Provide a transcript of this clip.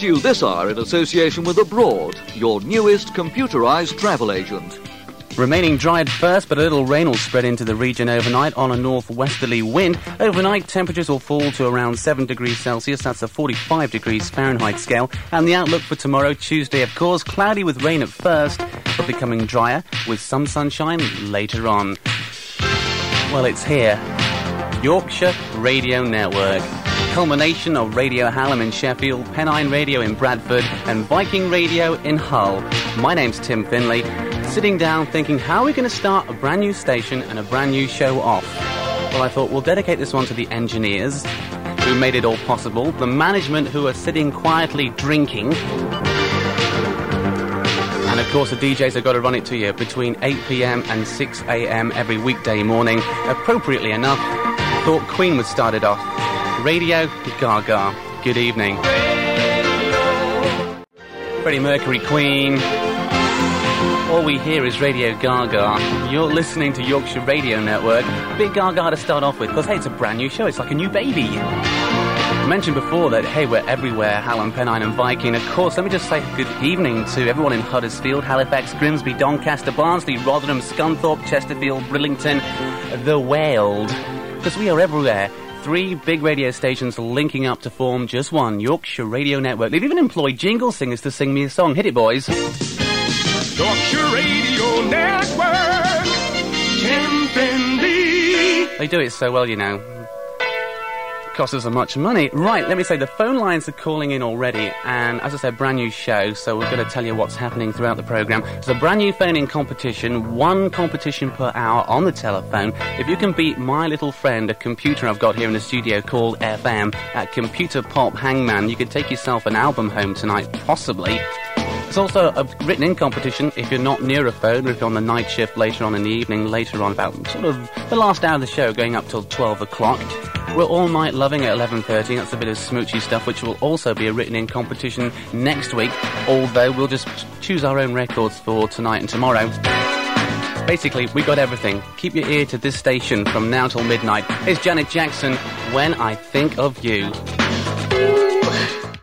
to you this hour in association with Abroad, your newest computerised travel agent. Remaining dry at first, but a little rain will spread into the region overnight on a northwesterly wind. Overnight, temperatures will fall to around 7 degrees Celsius. That's a 45 degrees Fahrenheit scale. And the outlook for tomorrow, Tuesday, of course, cloudy with rain at first, but becoming drier with some sunshine later on. Well, it's here. Yorkshire Radio Network. Culmination of Radio Hallam in Sheffield, Pennine Radio in Bradford, and Viking Radio in Hull. My name's Tim Finlay. Sitting down thinking, how are we going to start a brand new station and a brand new show off? Well, I thought we'll dedicate this one to the engineers who made it all possible, the management who are sitting quietly drinking, and of course the DJs have got to run it to you between 8 p.m. and 6 a.m. every weekday morning. Appropriately enough, thought Queen would start it off. Radio Gaga. Good evening. Freddie Mercury, Queen. All we hear is Radio Gaga. You're listening to Yorkshire Radio Network. Big Gaga to start off with, because, hey, it's a brand new show. It's like a new baby. I mentioned before that, hey, we're everywhere, Hallam, Pennine and Viking. Of course, let me just say good evening to everyone in Huddersfield, Halifax, Grimsby, Doncaster, Barnsley, Rotherham, Scunthorpe, Chesterfield, Bridlington, the Weald. Because we are everywhere. 3 big radio stations linking up to form just one, Yorkshire Radio Network. They've even employed jingle singers to sing me a song. Hit it, boys. Yorkshire Radio Network, Tim Finlay. They do it so well, you know. Costs us so much money. Right, let me say, the phone lines are calling in already, and as I said, brand new show, so we're going to tell you what's happening throughout the programme. There's a brand new phone-in competition, 1 competition per hour on the telephone. If you can beat my little friend, a computer I've got here in the studio called FM, at Computer Pop Hangman, you could take yourself an album home tonight, possibly. There's also a written-in competition if you're not near a phone, or if you're on the night shift later on in the evening, later on about sort of the last hour of the show, going up till 12 o'clock. We're All Night Loving at 11:30. That's a bit of smoochy stuff, which will also be a written-in competition next week, although we'll just choose our own records for tonight and tomorrow. Basically, we got everything. Keep your ear to this station from now till midnight. It's Janet Jackson, When I Think of You.